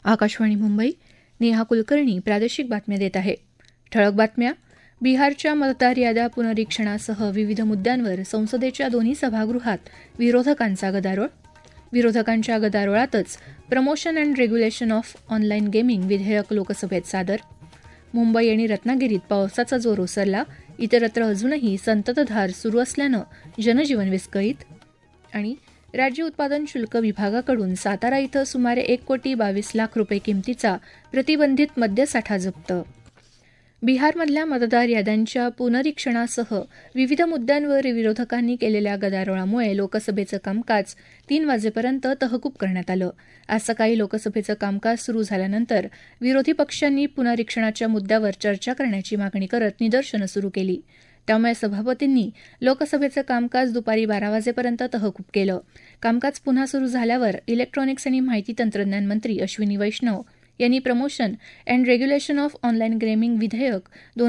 आकाशवाणी मुंबई. नेहा कुलकर्णी प्रादेशिक बातम्या देत आहे. ठळक बातम्या. बिहारच्या मतदार याद्या पुनरीक्षणासह विविध मुद्द्यांवर संसदेच्या दोन्ही सभागृहात विरोधकांचा गदारोळ. विरोधकांच्या गदारोळातच promotion and regulation of online gaming विधेयक लोकसभेत सादर. मुंबई आणि रत्नागिरीत पावसाचा जोर ओसरला. इतरत्र अजूनही संततधार सुरू असल्यानं जनजीवन विस्कळीत. आणि राज्य उत्पादन शुल्क विभागाकडून सातारा इथं सुमारे 1,22,00,000 रुपये किमतीचा प्रतिबंधित मद्यसाठा जप्त. बिहारमधल्या मतदार याद्यांच्या पुनरीक्षणासह विविध मुद्द्यांवर विरोधकांनी केलेल्या गदारोळामुळे लोकसभेचं कामकाज 3 वाजेपर्यंत तहकूब करण्यात आलं. आज सकाळी लोकसभेचं कामकाज सुरू झाल्यानंतर विरोधी पक्षांनी पुनरीक्षणाच्या मुद्द्यावर चर्चा करण्याची मागणी करत निदर्शनं सुरू केली. त्यामुळे सभापतींनी लोकसभेचं कामकाज दुपारी 12 वाजेपर्यंत तहकूब केलं. कामकाज पुन्हा सुरू झाल्यावर इलेक्ट्रॉनिक्स आणि माहिती तंत्रज्ञान मंत्री अश्विनी वैष्णव यांनी promotion and regulation of online gaming विधेयक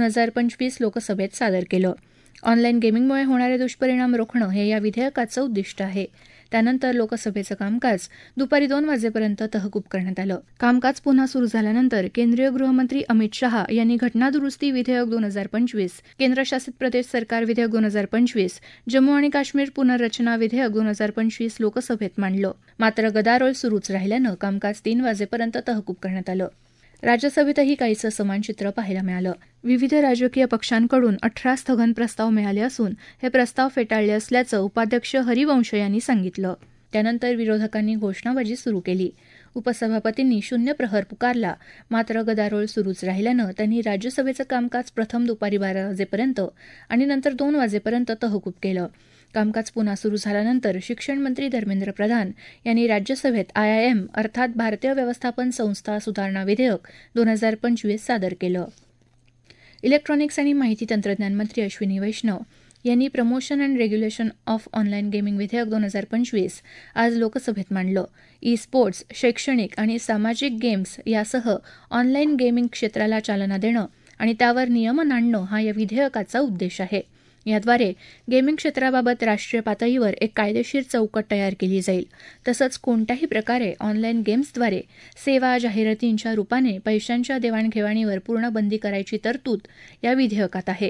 2025 लोकसभेत सादर केलं. ऑनलाईन गेमिंगमुळे होणारे दुष्परिणाम रोखणं हे या विधेयकाचं उद्दिष्ट आहे. त्यानंतर लोकसभेचं कामकाज दुपारी 2 वाजेपर्यंत तहकूब करण्यात आलं. कामकाज पुन्हा सुरू झाल्यानंतर केंद्रीय गृहमंत्री अमित शहा यांनी घटनादुरुस्ती विधेयक 2025, केंद्रशासित प्रदेश सरकार विधेयक 2025, जम्मू आणि काश्मीर पुनर्रचना विधेयक 2025 लोकसभेत मांडलं. मात्र गदारोळ सुरूच राहिल्यानं कामकाज 3 वाजेपर्यंत तहकूब करण्यात आलं. राज्यसभेतही काहीसं समान चित्र पाहायला मिळालं. विविध राजकीय पक्षांकडून 18 स्थगन प्रस्ताव मिळाले असून हे प्रस्ताव फेटाळले असल्याचं उपाध्यक्ष हरिवंश यांनी सांगितलं. त्यानंतर विरोधकांनी घोषणाबाजी सुरू केली. उपसभापतींनी शून्य प्रहर पुकारला. मात्र गदारोळ सुरूच राहिल्यानं त्यांनी राज्यसभेचं कामकाज प्रथम दुपारी 12 वाजेपर्यंत आणि नंतर 2 वाजेपर्यंत तहकूब केलं. कामकाज पुन्हा सुरू झाल्यानंतर शिक्षण मंत्री धर्मेंद्र प्रधान यांनी राज्यसभेत IIM अर्थात भारतीय व्यवस्थापन संस्था सुधारणा विधेयक 2025 सादर केलं. इलेक्ट्रॉनिक्स आणि माहिती तंत्रज्ञान मंत्री अश्विनी वैष्णव यांनी promotion and regulation of online gaming विधेयक 2025 आज लोकसभेत मांडलं. ई स्पोर्ट्स, शैक्षणिक आणि सामाजिक गेम्स यासह ऑनलाईन गेमिंग क्षेत्राला चालना देणं आणि त्यावर नियमन आणणं हा या विधेयकाचा उद्देश आहे. याद्वारे गेमिंग क्षेत्राबाबत राष्ट्रीय पातळीवर एक कायदेशीर चौकट तयार केली जाईल. तसंच कोणत्याही प्रकारे ऑनलाईन गेम्सद्वारे सेवा जाहिरातींच्या रूपाने पैशांच्या देवाणघेवाणीवर पूर्ण बंदी करायची तरतूद या विधेयकात आहे.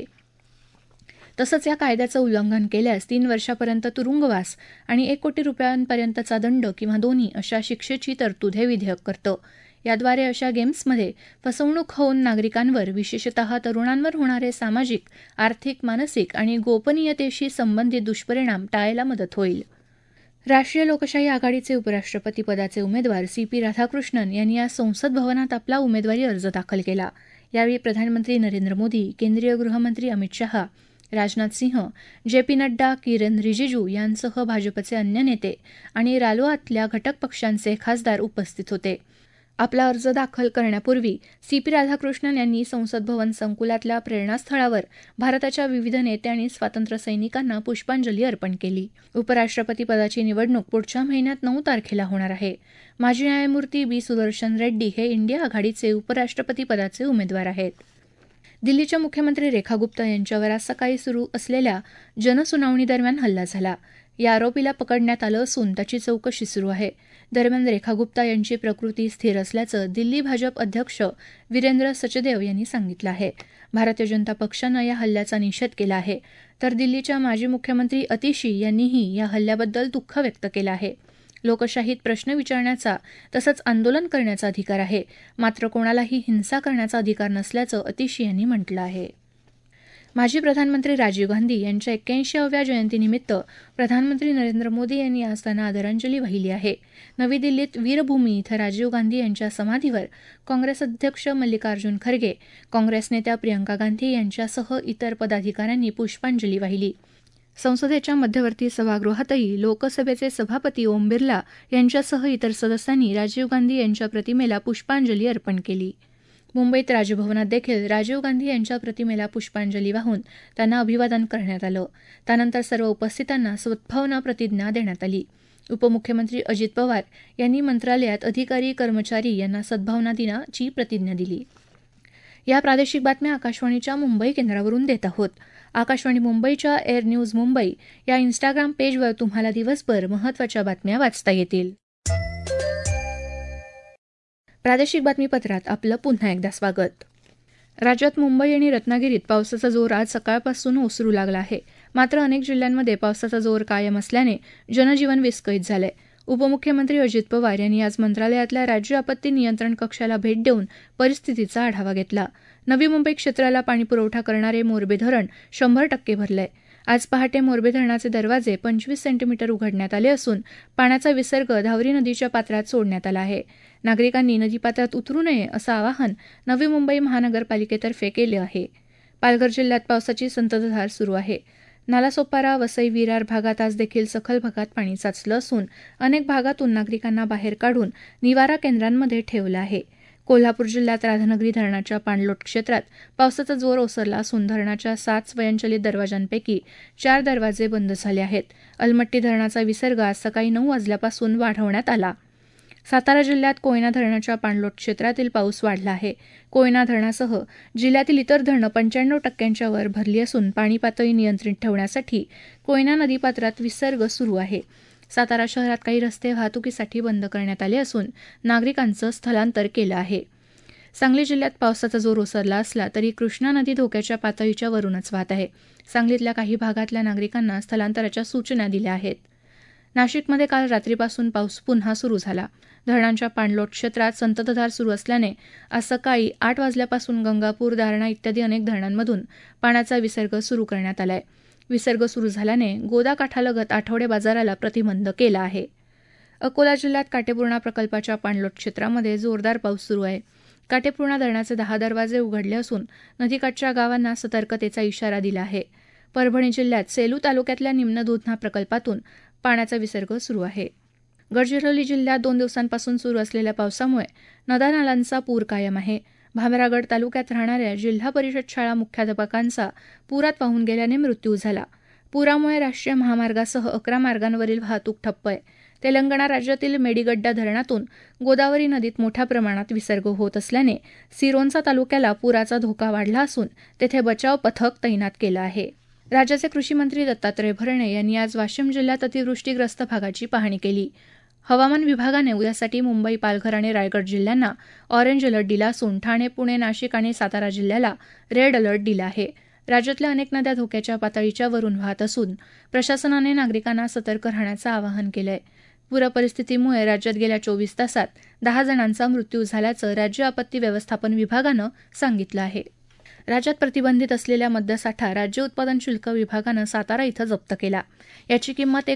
तसंच या कायद्याचं उल्लंघन केल्यास 3 वर्षापर्यंत तुरुंगवास आणि 1 कोटी रुपयांपर्यंतचा दंड किंवा दोन्ही अशा शिक्षेची तरतूद हे विधेयक करतं. याद्वारे अशा गेम्समध्ये फसवणूक होऊन नागरिकांवर, विशेषतः तरुणांवर होणारे सामाजिक, आर्थिक, मानसिक आणि गोपनीयतेशी संबंधित दुष्परिणाम टाळायला मदत होईल. राष्ट्रीय लोकशाही आघाडीचे उपराष्ट्रपती पदाचे उमेदवार CP राधाकृष्णन यांनी आज संसद भवनात आपला उमेदवारी अर्ज दाखल केला. यावेळी प्रधानमंत्री नरेंद्र मोदी, केंद्रीय गृहमंत्री अमित शहा, राजनाथ सिंह, JP नड्डा, किरेन रिजिजू यांसह भाजपचे अन्य नेते आणि रालोआतल्या घटक पक्षांचे खासदार उपस्थित होते. आपला अर्ज दाखल करण्यापूर्वी CP राधाकृष्णन यांनी संसद भवन संकुलातल्या प्रेरणास्थळावर भारताच्या विविध नेते आणि स्वातंत्र्य सैनिकांना पुष्पांजली अर्पण केली. उपराष्ट्रपती पदाची निवडणूक पुढच्या महिन्यात 9 तारखेला होणार आहे. माजी न्यायमूर्ती B. सुदर्शन रेड्डी हे इंडिया आघाडीचे उपराष्ट्रपती पदाचे उमेदवार आहेत. दिल्लीच्या मुख्यमंत्री रेखा गुप्ता यांच्यावर आज सकाळी सुरू असलेल्या जनसुनावणीदरम्यान हल्ला झाला. या आरोपीला पकडण्यात आलं असून त्याची चौकशी सुरू आहे. दरम्यान रेखा गुप्ता यांची प्रकृती स्थिर असल्याचं दिल्ली भाजप अध्यक्ष वीरेंद्र सचदेव यांनी सांगितलं आहे. भारतीय जनता पक्षानं या हल्ल्याचा निषेध केला आहे. तर दिल्लीच्या माजी मुख्यमंत्री अतिशी यांनीही या हल्ल्याबद्दल दुःख व्यक्त केलं आहे. लोकशाहीत प्रश्न विचारण्याचा तसंच आंदोलन करण्याचा अधिकार आहे. मात्र कोणालाही हिंसा करण्याचा अधिकार नसल्याचं अतिशी यांनी म्हटलं आहे. माजी प्रधानमंत्री राजीव गांधी यांच्या 81व्या जयंतीनिमित्त प्रधानमंत्री नरेंद्र मोदी यांनी आज त्यांना आदरांजली वाहिली आहे. नवी दिल्लीत वीरभूमी इथं राजीव गांधी यांच्या समाधीवर काँग्रेस अध्यक्ष मल्लिकार्जुन खरगे, काँग्रेस नेत्या प्रियंका गांधी यांच्यासह इतर पदाधिकाऱ्यांनी पुष्पांजली वाहिली. संसदेच्या मध्यवर्ती सभागृहातही लोकसभेचे सभापती ओम बिर्ला यांच्यासह इतर सदस्यांनी राजीव गांधी यांच्या प्रतिमेला पुष्पांजली अर्पण केली. मुंबईत राजभवनात देखील राजीव गांधी यांच्या प्रतिमेला पुष्पांजली वाहून त्यांना अभिवादन करण्यात आलं. त्यानंतर सर्व उपस्थितांना सद्भावना प्रतिज्ञा देण्यात आली. उपमुख्यमंत्री अजित पवार यांनी मंत्रालयात अधिकारी, कर्मचारी यांना सद्भावना दिनाची प्रतिज्ञा दिली. या प्रादेशिक बातम्या आकाशवाणीच्या मुंबई केंद्रावरून देत आहोत. आकाशवाणी मुंबईच्या एअर न्यूज मुंबई या इंस्टाग्राम पेजवर तुम्हाला दिवसभर महत्त्वाच्या बातम्या वाचता येतील. प्रादेशिक बातमीपत्रात आपलं पुन्हा एकदा स्वागत. राज्यात मुंबई आणि रत्नागिरीत पावसाचा जोर आज सकाळपासून ओसरू लागला आहे. मात्र अनेक जिल्ह्यांमध्ये पावसाचा जोर कायम असल्याने जनजीवन विस्कळीत झालंय. उपमुख्यमंत्री अजित पवार यांनी आज मंत्रालयातल्या राज्य आपत्ती नियंत्रण कक्षाला भेट देऊन परिस्थितीचा आढावा घेतला. नवी मुंबई क्षेत्राला पाणीपुरवठा करणारे मोरबे धरण 100% भरलंय. आज पहाटे मोरबे धरणाचे दरवाजे 25 सेंटीमीटर उघडण्यात आले असून पाण्याचा विसर्ग धावरी नदीच्या पात्रात सोडण्यात आला आहे. नागरिकांनी नदीपात्रात उतरू नये असं आवाहन नवी मुंबई महानगरपालिकेतर्फे केलं आहे. पालघर जिल्ह्यात पावसाची संततधार सुरू आहे. नालासोपारा, वसई, विरार भागात आज देखील सखल भागात पाणी साचलं असून अनेक भागातून नागरिकांना बाहेर काढून निवारा केंद्रांमध्ये ठेवलं आहे. कोल्हापूर जिल्ह्यात राधानगरी धरणाच्या पाणलोट क्षेत्रात पावसाचा जोर ओसरला असून धरणाच्या 7 स्वयंचलित दरवाजांपैकी 4 दरवाजे बंद झाले आहेत. अलमट्टी धरणाचा विसर्ग आज सकाळी 9 वाजल्यापासून वाढवण्यात आला. सातारा जिल्ह्यात कोयना धरणाच्या पाणलोट क्षेत्रातील पाऊस वाढला आहे. कोयना धरणासह जिल्ह्यातील इतर धरणं 95% वर भरली असून पाणी पातळी नियंत्रित ठेवण्यासाठी कोयना नदीपात्रात विसर्ग सुरू आहे. सातारा शहरात काही रस्ते वाहतुकीसाठी बंद करण्यात आले असून नागरिकांचं स्थलांतर केलं आहे. सांगली जिल्ह्यात पावसाचा जोर ओसरला असला तरी कृष्णा नदी धोक्याच्या पातळीच्या वरूनच वाहत आहे. सांगलीतल्या काही भागातल्या नागरिकांना स्थलांतराच्या सूचना दिल्या आहेत. नाशिकमध्ये काल रात्रीपासून पाऊस पुन्हा सुरू झाला. धरणांच्या पाणलोट क्षेत्रात संततधार सुरू असल्याने आज सकाळी 8 वाजल्यापासून गंगापूर, दारणा इत्यादी अनेक धरणांमधून पाण्याचा विसर्ग सुरू करण्यात आलाय. विसर्ग सुरू झाल्याने गोदा काठालगत आठवडे बाजाराला प्रतिबंध केला आहे. अकोला जिल्ह्यात काटेपूर्णा प्रकल्पाच्या पाणलोट क्षेत्रामध्ये जोरदार पाऊस सुरू आहे. काटेपूर्णा धरणाचे 10 दरवाजे उघडले असून नदीकाठच्या गावांना सतर्कतेचा इशारा दिला आहे. परभणी जिल्ह्यात सेलू तालुक्यातल्या निम्न दुधना प्रकल्पातून पाण्याचा विसर्ग सुरू आहे. गडचिरोली जिल्ह्यात 2 दिवसांपासून सुरू असलेल्या पावसामुळे नद्या-नालांचा पूर कायम आहे. भामरागड तालुक्यात राहणाऱ्या जिल्हा परिषद शाळा मुख्याध्यापकांचा पुरात वाहून गेल्याने मृत्यू झाला. पुरामुळे राष्ट्रीय महामार्गासह 11 मार्गांवरील वाहतूक ठप्प आहे. तेलंगणा राज्यातील मेडीगड्डा धरणातून गोदावरी नदीत मोठ्या प्रमाणात विसर्ग होत असल्याने सिरोंचा तालुक्याला पुराचा धोका वाढला असून तेथे बचाव पथक तैनात केलं आहे. राज्याचे कृषी मंत्री दत्तात्रय भरणे यांनी आज वाशिम जिल्ह्यात अतिवृष्टीग्रस्त भागाची पाहणी केली. हवामान विभागाने उद्यासाठी मुंबई, पालघर आणि रायगड जिल्ह्यांना ऑरेंज अलर्ट दिला असून ठाणे, पुणे, नाशिक आणि सातारा जिल्ह्याला रेड अलर्ट दिला आहे. राज्यातल्या अनेक नद्या धोक्याच्या पातळीच्या वरून वाहत असून प्रशासनाने नागरिकांना सतर्क राहण्याचं आवाहन केलंय. पूरपरिस्थितीमुळे राज्यात गेल्या 24 तासात 10 जणांचा मृत्यू झाल्याचं राज्य आपत्ती व्यवस्थापन विभागानं सांगितलं आहे. राज्यात प्रतिबंधित असलेल्या मद्यसाठा राज्य उत्पादन शुल्क विभागानं सातारा इथं जप्त केला. याची किंमत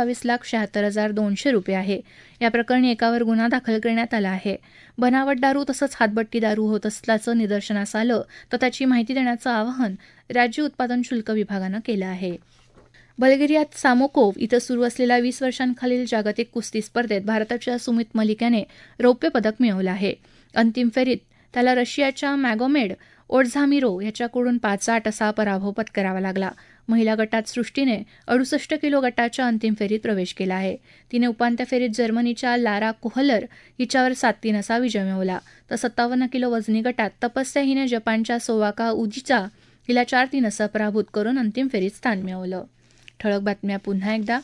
1,22,76,200 रुपये आहे. या प्रकरणी एकावर गुन्हा दाखल करण्यात आला आहे. बनावट दारू तसंच हातभट्टी दारू होत असल्याचं निदर्शनास आलं तर त्याची माहिती देण्याचं आवाहन राज्य उत्पादन शुल्क विभागानं केलं आहे. बल्गेरियात सामोकोव इथं सुरू असलेल्या 20 वर्षांखालील जागतिक कुस्ती स्पर्धेत भारताच्या सुमित मलिक याने रौप्य पदक मिळवलं आहे. अंतिम फेरीत त्याला रशियाच्या मॅगोमेड ओडझामिरो याच्याकडून 5-8 असा पराभव पत्करावा लागला. महिला गटात सृष्टीने 68 किलो गटाच्या अंतिम फेरीत प्रवेश केला आहे. तिने उपांत्य फेरीत जर्मनीच्या लारा कोहलर हिच्यावर 7-3 असा विजय मिळवला. तर 57 किलो वजनी गटात तपस्या हिने जपानच्या सोवाका उजिचा हिला 4-3 असा पराभूत करून अंतिम फेरीत स्थान मिळवलं. ठळक बातम्या पुन्हा एकदा.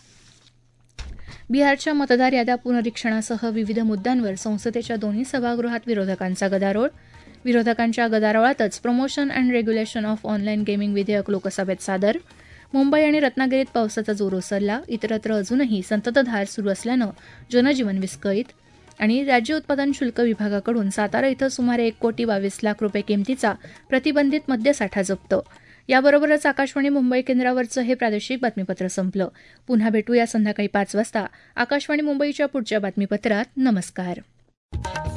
बिहारच्या मतदार याद्या पुनरीक्षणासह विविध मुद्द्यांवर संसदेच्या दोन्ही सभागृहात विरोधकांचा गदारोळ. विरोधकांच्या गदारोळातच promotion and regulation of online gaming विधेयक लोकसभेत सादर. मुंबई आणि रत्नागिरीत पावसाचा जोर ओसरला. इतरत्र अजूनही संततधार सुरू असल्यानं जनजीवन विस्कळीत. आणि राज्य उत्पादन शुल्क विभागाकडून सातारा इथं सुमारे 1,22,00,000 रुपये किमतीचा प्रतिबंधित मद्यसाठा जप्त. याबरोबरच आकाशवाणी मुंबई केंद्रावरचं हे प्रादेशिक बातमीपत्र संपलं. पुन्हा भेटूया संध्याकाळी 5 वाजता आकाशवाणी मुंबईच्या पुढच्या बातमीपत्रात. नमस्कार.